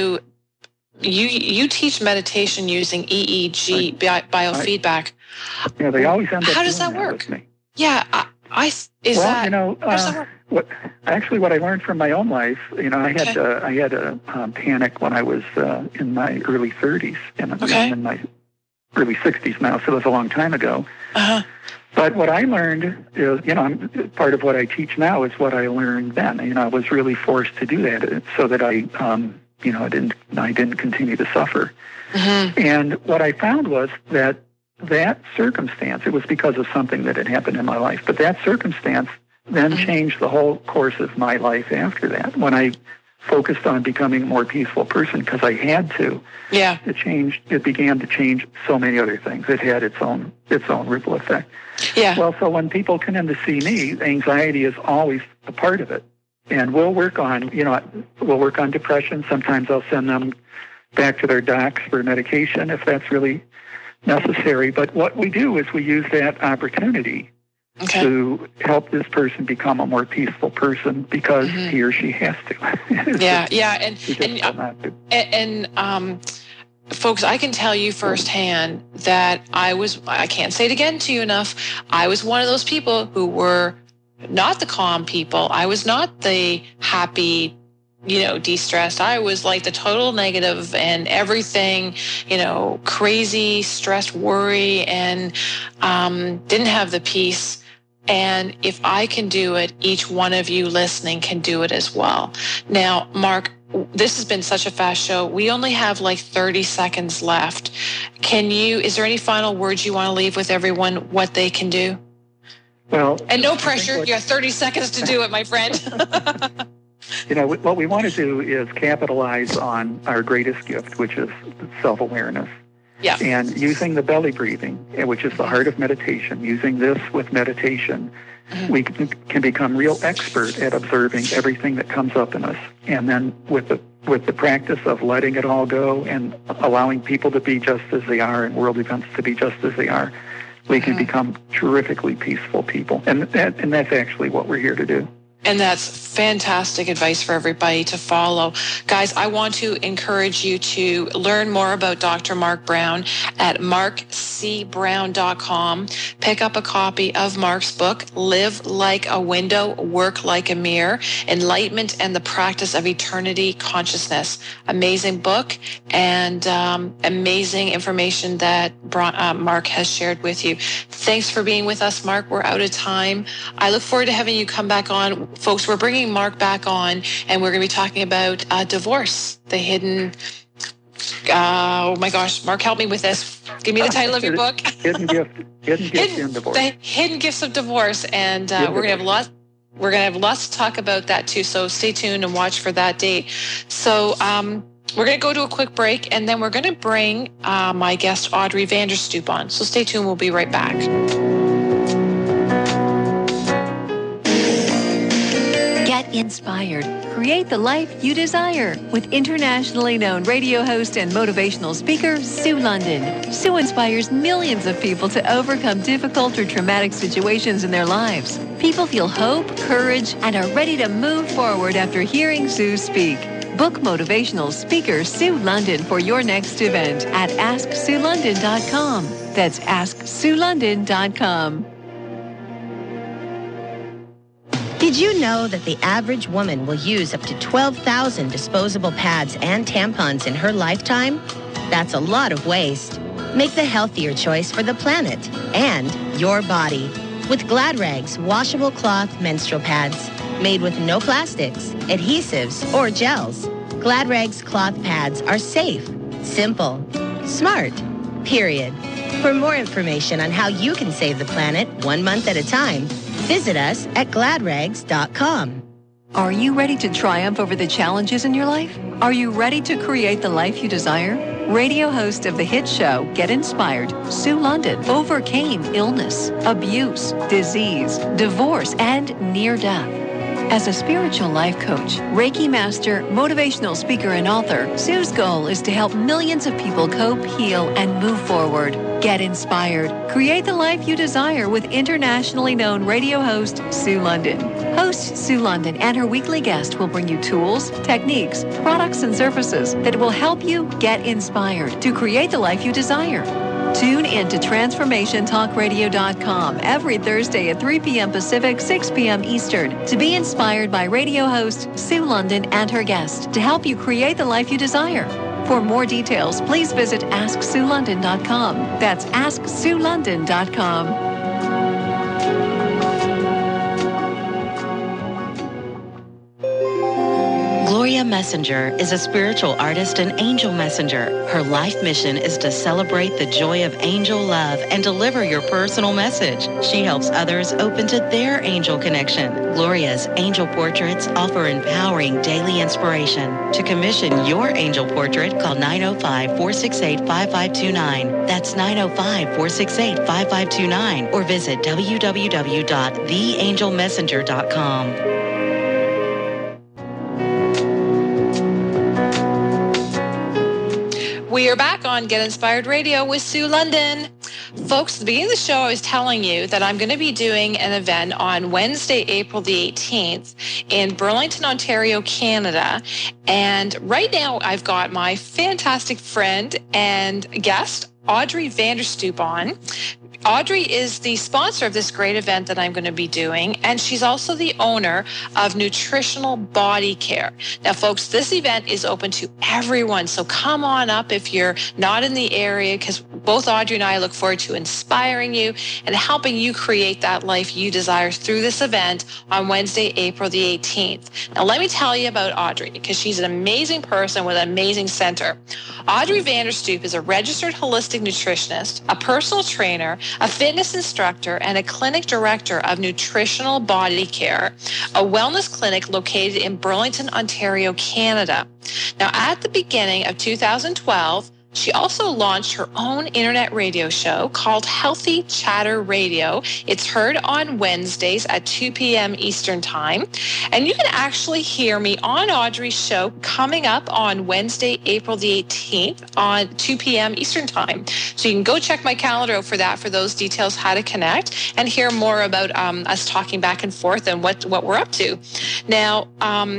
teach meditation using EEG biofeedback. Yeah, they always end up. How does that work? With me. Yeah, how does that work? What I learned from my own life, you know, I had a panic when I was in my early 30s, and I'm in my early 60s now, so it was a long time ago. But what I learned is, you know, part of what I teach now is what I learned then. You know, I was really forced to do that so that I didn't continue to suffer. And what I found was that circumstance, it was because of something that had happened in my life, but that circumstance then changed the whole course of my life after that. When I focused on becoming a more peaceful person, because I had to, it began to change so many other things. It had its own ripple effect. Yeah. Well, so when people come in to see me, anxiety is always a part of it. And we'll work on depression. Sometimes I'll send them back to their docs for medication if that's really necessary. But what we do is we use that opportunity to help this person become a more peaceful person because he or she has to. Folks, I can tell you firsthand that I can't say it again to you enough, I was one of those people who were not the calm people. I was not the happy, de-stressed. I was like the total negative and everything, crazy, stressed, worry, and didn't have the peace. And if I can do it, each one of you listening can do it as well. Now, Mark, this has been such a fast show. We only have like 30 seconds left. Is there any final words you want to leave with everyone, what they can do? Well, and no pressure. You have 30 seconds to do it, my friend. What we want to do is capitalize on our greatest gift, which is self-awareness. Yeah. And using the belly breathing, which is the heart of meditation, using this with meditation, we can become real expert at observing everything that comes up in us. And then with the practice of letting it all go and allowing people to be just as they are and world events to be just as they are, we can become terrifically peaceful people. And that's actually what we're here to do. And that's fantastic advice for everybody to follow. Guys, I want to encourage you to learn more about Dr. Mark Brown at markcbrown.com. Pick up a copy of Mark's book, Live Like a Window, Work Like a Mirror, Enlightenment and the Practice of Eternity Consciousness. Amazing book and amazing information that Mark has shared with you. Thanks for being with us, Mark. We're out of time. I look forward to having you come back on. Folks, we're bringing Mark back on, and we're going to be talking about divorce, the hidden... oh, my gosh. Mark, help me with this. Give me the title of your book. Hidden Gifts in Divorce. The Hidden Gifts of Divorce, and we're going to have lots... We're going to have lots to talk about that, too, so stay tuned and watch for that date. So we're going to go to a quick break, and then we're going to bring my guest, Audrey Vanderstoep, on. So stay tuned. We'll be right back. Get inspired. Create the life you desire with internationally known radio host and motivational speaker, Sue London. Sue inspires millions of people to overcome difficult or traumatic situations in their lives. People feel hope, courage, and are ready to move forward after hearing Sue speak. Book motivational speaker Sue London for your next event at AskSueLondon.com. That's AskSueLondon.com. Did you know that the average woman will use up to 12,000 disposable pads and tampons in her lifetime? That's a lot of waste. Make the healthier choice for the planet and your body with Glad Rags washable cloth menstrual pads made with no plastics, adhesives, or gels. Glad Rags cloth pads are safe, Simple. Smart. Period. For more information on how you can save the planet 1 month at a time, visit us at gladrags.com. Are you ready to triumph over the challenges in your life? Are you ready to create the life you desire? Radio host of the hit show Get Inspired, Sue London, overcame illness, abuse, disease, divorce, and near death. As a spiritual life coach, Reiki master, motivational speaker, and author, Sue's goal is to help millions of people cope, heal, and move forward. Get inspired. Create the life you desire with internationally known radio host Sue London. Host Sue London and her weekly guest will bring you tools, techniques, products, and services that will help you get inspired to create the life you desire. Tune in to TransformationTalkRadio.com every Thursday at 3 p.m. Pacific, 6 p.m. Eastern to be inspired by radio host Sue London and her guest to help you create the life you desire. For more details, please visit AskSueLondon.com. That's AskSueLondon.com. Gloria Messenger is a spiritual artist and angel messenger. Her life mission is to celebrate the joy of angel love and deliver your personal message. She helps others open to their angel connection. Gloria's angel portraits offer empowering daily inspiration. To commission your angel portrait, call 905-468-5529. That's 905-468-5529 or visit www.theangelmessenger.com. We are back on Get Inspired Radio with Sue London. Folks, at the beginning of the show, I was telling you that I'm going to be doing an event on Wednesday, April the 18th in Burlington, Ontario, Canada. And right now, I've got my fantastic friend and guest, Audrey Vanderstoep, on. Audrey is the sponsor of this great event that I'm going to be doing, and she's also the owner of Nutritional Body Care. Now, folks, this event is open to everyone, so come on up if you're not in the area, because both Audrey and I look forward to inspiring you and helping you create that life you desire through this event on Wednesday, April the 18th. Now, let me tell you about Audrey, because she's an amazing person with an amazing center. Audrey Vanderstoep is a registered holistic nutritionist, a personal trainer, a fitness instructor, and a clinic director of Nutritional Body Care, a wellness clinic located in Burlington, Ontario, Canada. Now, at the beginning of 2012, she also launched her own internet radio show called Healthy Chatter Radio. It's heard on Wednesdays at 2 p.m. Eastern Time. And you can actually hear me on Audrey's show coming up on Wednesday, April the 18th on 2 p.m. Eastern Time. So you can go check my calendar out for that, for those details, how to connect, and hear more about us talking back and forth and what we're up to. Now,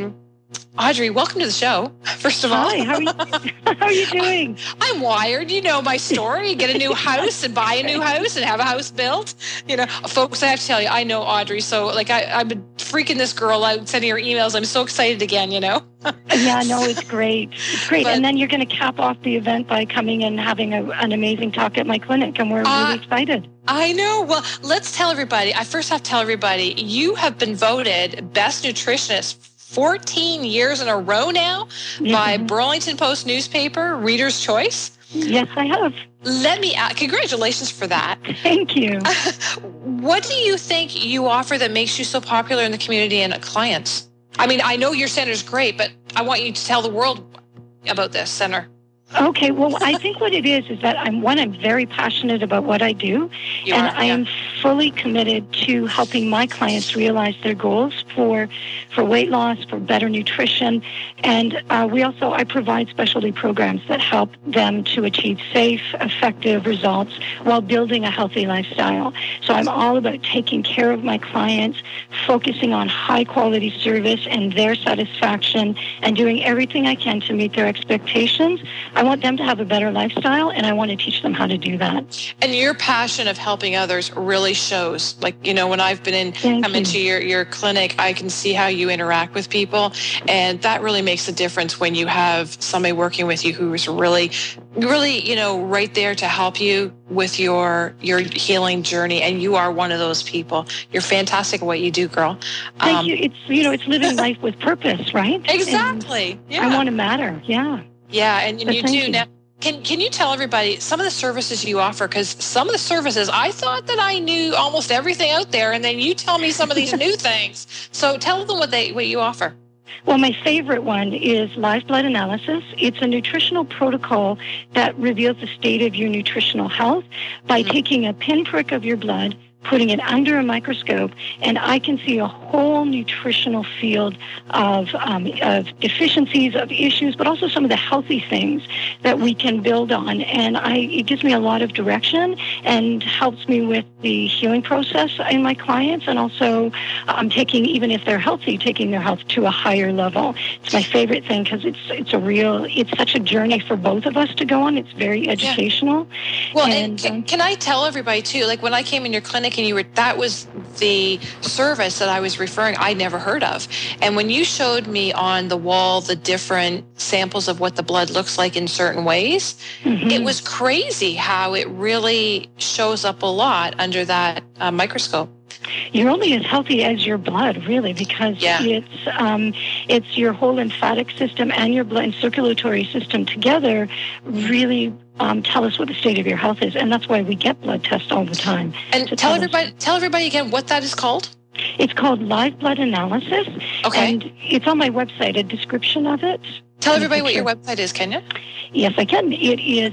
Audrey, welcome to the show, first of all. Hi, how are you doing? I'm wired. You know my story. Get a new house and buy a new house and have a house built. You know, folks, I have to tell you, I know Audrey. So, like, I've been freaking this girl out, sending her emails. I'm so excited again, you know. Yeah, no, it's great. It's great. And then you're going to cap off the event by coming and having an amazing talk at my clinic, and we're really excited. I know. Well, let's tell everybody. I first have to tell everybody, you have been voted Best Nutritionist 14 years in a row now by Burlington Post newspaper, Reader's Choice. Yes, I have. Let me congratulations for that. Thank you. What do you think you offer that makes you so popular in the community and clients? I mean, I know your center is great, but I want you to tell the world about this center. Okay, well, I think what it is that I'm very passionate about what I do, I am fully committed to helping my clients realize their goals for weight loss, for better nutrition, and I provide specialty programs that help them to achieve safe, effective results while building a healthy lifestyle. So I'm all about taking care of my clients, focusing on high-quality service and their satisfaction, and doing everything I can to meet their expectations. I want them to have a better lifestyle, and I want to teach them how to do that. And your passion of helping others really shows. Like, you know, when I've been come into your clinic, I can see how you interact with people, and that really makes a difference when you have somebody working with you who is really, you know, right there to help you with your healing journey, and you are one of those people. You're fantastic at what you do, girl. Thank you. It's living life with purpose, right? Exactly. And I want to matter. Yeah. Yeah, and you do. Can you tell everybody some of the services you offer? Because some of the services, I thought that I knew almost everything out there, and then you tell me some of these new things. So tell them what you offer. Well, my favorite one is live blood analysis. It's a nutritional protocol that reveals the state of your nutritional health by taking a pinprick of your blood, putting it under a microscope, and I can see a whole nutritional field of deficiencies, of issues, but also some of the healthy things that we can build on. And it gives me a lot of direction and helps me with the healing process in my clients, and also even if they're healthy, taking their health to a higher level. It's my favorite thing because it's such a journey for both of us to go on. It's very educational. Yeah. Well, and can I tell everybody too, like when I came in your clinic, and that was the service that I was referring, I never heard of. And when you showed me on the wall the different samples of what the blood looks like in certain ways, it was crazy how it really shows up a lot under that microscope. You're only as healthy as your blood, really, because it's your whole lymphatic system and your blood and circulatory system together really tell us what the state of your health is, and that's why we get blood tests all the time. And tell everybody again what that is called. It's called live blood analysis. Okay. And it's on my website, a description of it. Tell everybody what your website is, can you? Yes, I can. It is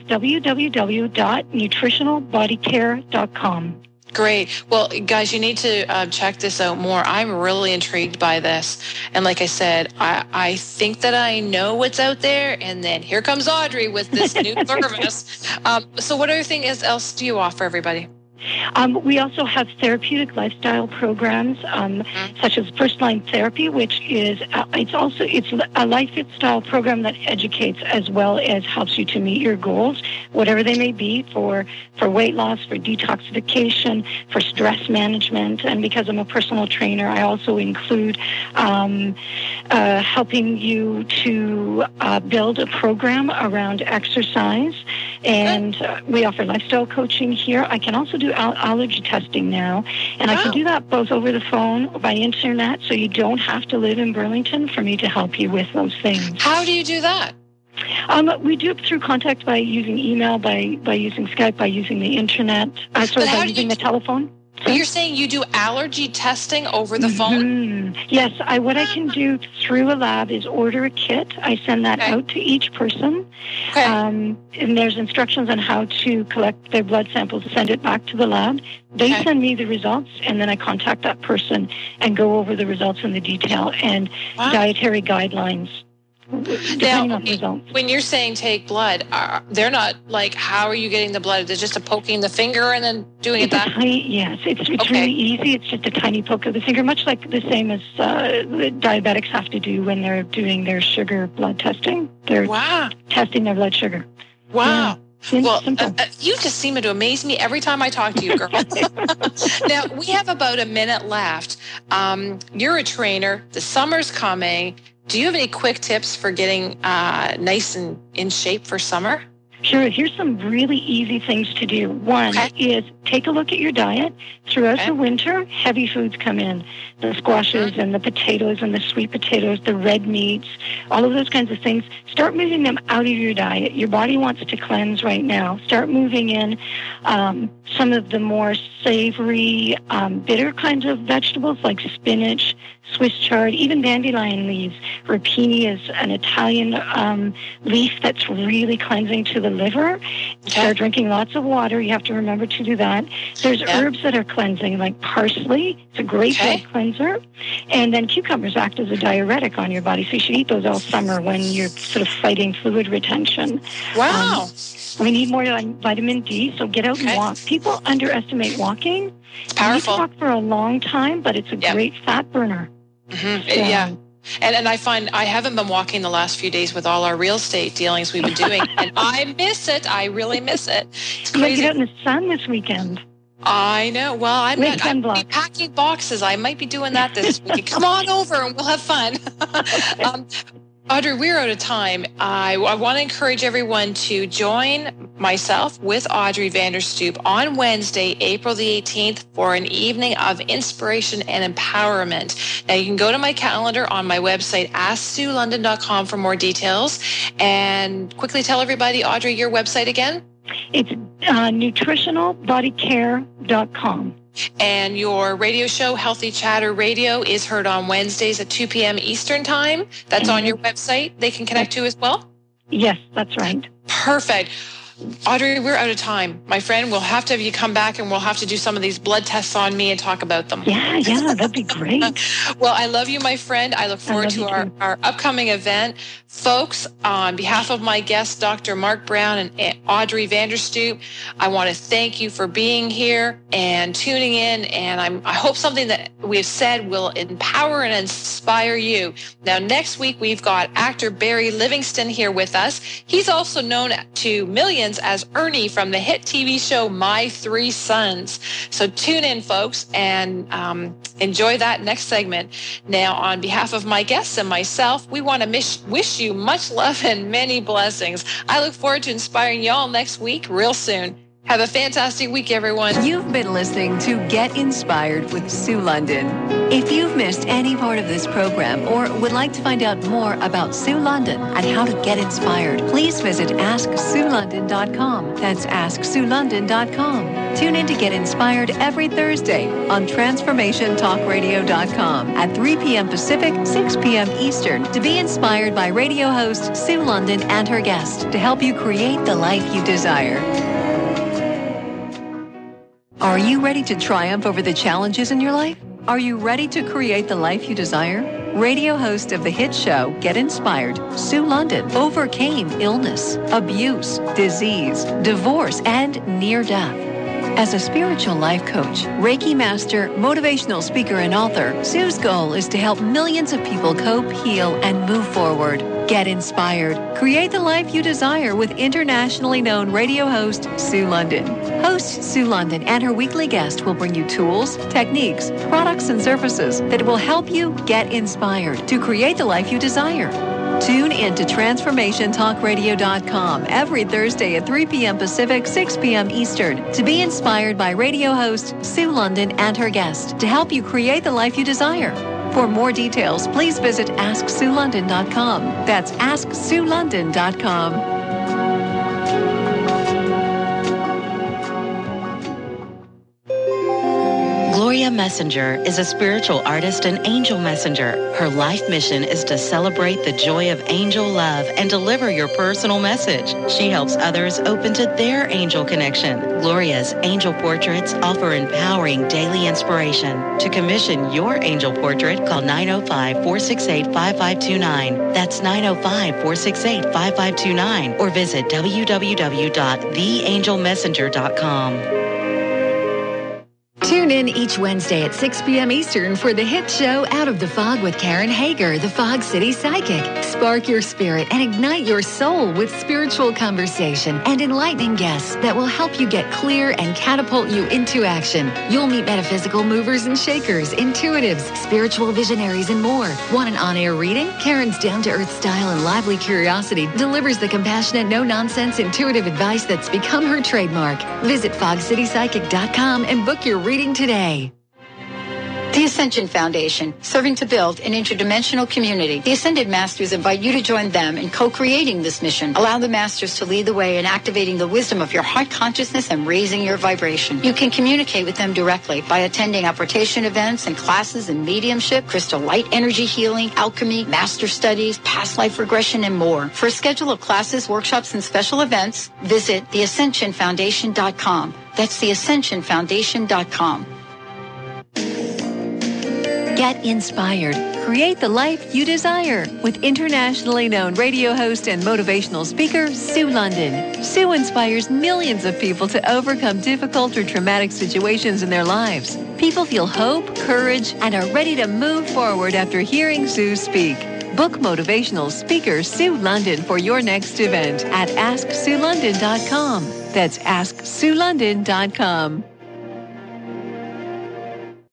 www.nutritionalbodycare.com. Great. Well, guys, you need to check this out more. I'm really intrigued by this. And like I said, I think that I know what's out there. And then here comes Audrey with this new service. So what other thing else do you offer everybody? We also have therapeutic lifestyle programs, such as First Line Therapy, which is it's a lifestyle program that educates as well as helps you to meet your goals, whatever they may be, for weight loss, for detoxification, for stress management. And because I'm a personal trainer, I also include helping you to build a program around exercise. And we offer lifestyle coaching here. I can also do allergy testing now, and I can do that both over the phone or by internet, so you don't have to live in Burlington for me to help you with those things. How do you do that? We do it through contact by using email, by using Skype, by using the internet, by using the telephone. But you're saying you do allergy testing over the phone? Yes. What I can do through a lab is order a kit. I send that out to each person. Okay. And there's instructions on how to collect their blood samples, send it back to the lab. They send me the results, and then I contact that person and go over the results in the detail and dietary guidelines. Now, when you're saying take blood, they're not like, how are you getting the blood? They're just poking the finger and then doing it that way? Yes, it's really easy. It's just a tiny poke of the finger, much like the same as the diabetics have to do when they're doing their sugar blood testing. They're testing their blood sugar. Wow. Yeah. Well, you just seem to amaze me every time I talk to you, girl. Now, we have about a minute left. You're a trainer. The summer's coming. Do you have any quick tips for getting nice and in shape for summer? Sure. Here's some really easy things to do. One is take a look at your diet. Throughout the winter, heavy foods come in. The squashes and the potatoes and the sweet potatoes, the red meats, all of those kinds of things. Start moving them out of your diet. Your body wants to cleanse right now. Start moving in some of the more savory, bitter kinds of vegetables like spinach, Swiss chard, even dandelion leaves. Rapini is an Italian leaf that's really cleansing to the liver. Start drinking lots of water. You have to remember to do that. There's herbs that are cleansing, like parsley. It's a great blood cleanser. And then cucumbers act as a diuretic on your body, so you should eat those all summer when you're sort of fighting fluid retention. Wow. We need more vitamin D, so get out and walk. People underestimate walking. It's powerful. You can walk for a long time, but it's a great fat burner. Yeah. And I find I haven't been walking the last few days with all our real estate dealings we've been doing, and I miss it. I really miss it. It's crazy. Get out in the sun this weekend. I know. Well, I might be packing boxes. I might be doing that this week. Come on over and we'll have fun. Audrey, we're out of time. I want to encourage everyone to join myself with Audrey Vanderstoop on Wednesday, April the 18th for an evening of inspiration and empowerment. Now, you can go to my calendar on my website, AskSueLondon.com for more details. And quickly tell everybody, Audrey, your website again? It's nutritionalbodycare.com. And your radio show, Healthy Chatter Radio, is heard on Wednesdays at 2 p.m. Eastern Time. That's on your website they can connect to as well? Yes, that's right. Perfect. Audrey, we're out of time. My friend, we'll have to have you come back and we'll have to do some of these blood tests on me and talk about them. Yeah, that'd be great. Well, I love you, my friend. I look forward to our upcoming event. Folks, on behalf of my guests, Dr. Mark Brown and Audrey Vanderstoop, I want to thank you for being here and tuning in. And I hope something that we've said will empower and inspire you. Now, next week, we've got actor Barry Livingston here with us. He's also known to millions as Ernie from the hit TV show My Three Sons. So tune in, folks, and enjoy that next segment. Now, on behalf of my guests and myself, we want to wish you much love and many blessings. I look forward to inspiring y'all next week real soon. Have a fantastic week, everyone. You've been listening to Get Inspired with Sue London. If you've missed any part of this program or would like to find out more about Sue London and how to get inspired, please visit AskSueLondon.com. That's AskSueLondon.com. Tune in to Get Inspired every Thursday on TransformationTalkRadio.com at 3 p.m. Pacific, 6 p.m. Eastern to be inspired by radio host Sue London and her guests to help you create the life you desire. Are you ready to triumph over the challenges in your life? Are you ready to create the life you desire? Radio host of the hit show, Get Inspired, Sue London, overcame illness, abuse, disease, divorce, and near death. As a spiritual life coach, Reiki master, motivational speaker, and author, Sue's goal is to help millions of people cope, heal, and move forward. Get inspired. Create the life you desire with internationally known radio host Sue London. Host Sue London and her weekly guest will bring you tools, techniques, products, and services that will help you get inspired to create the life you desire. Tune in to TransformationTalkRadio.com every Thursday at 3 p.m. Pacific, 6 p.m. Eastern to be inspired by radio host Sue London and her guest to help you create the life you desire. For more details, please visit AskSueLondon.com. That's AskSueLondon.com. Gloria Messenger is a spiritual artist and angel messenger. Her life mission is to celebrate the joy of angel love and deliver your personal message. She helps others open to their angel connection. Gloria's angel portraits offer empowering daily inspiration. To commission your angel portrait, call 905-468-5529. That's 905-468-5529. Or visit www.theangelmessenger.com. Tune in each Wednesday at 6 p.m. Eastern for the hit show Out of the Fog with Karen Hager, the Fog City Psychic. Spark your spirit and ignite your soul with spiritual conversation and enlightening guests that will help you get clear and catapult you into action. You'll meet metaphysical movers and shakers, intuitives, spiritual visionaries, and more. Want an on-air reading? Karen's down-to-earth style and lively curiosity delivers the compassionate, no-nonsense, intuitive advice that's become her trademark. Visit fogcitypsychic.com and book your reading today. The Ascension Foundation, serving to build an interdimensional community. The Ascended Masters invite you to join them in co-creating this mission. Allow the Masters to lead the way in activating the wisdom of your heart consciousness and raising your vibration. You can communicate with them directly by attending apportation events and classes in mediumship, crystal light energy healing, alchemy, master studies, past life regression, and more. For a schedule of classes, workshops, and special events, visit theascensionfoundation.com. That's theascensionfoundation.com. Get inspired. Create the life you desire with internationally known radio host and motivational speaker, Sue London. Sue inspires millions of people to overcome difficult or traumatic situations in their lives. People feel hope, courage, and are ready to move forward after hearing Sue speak. Book motivational speaker Sue London for your next event at AskSueLondon.com. That's AskSueLondon.com.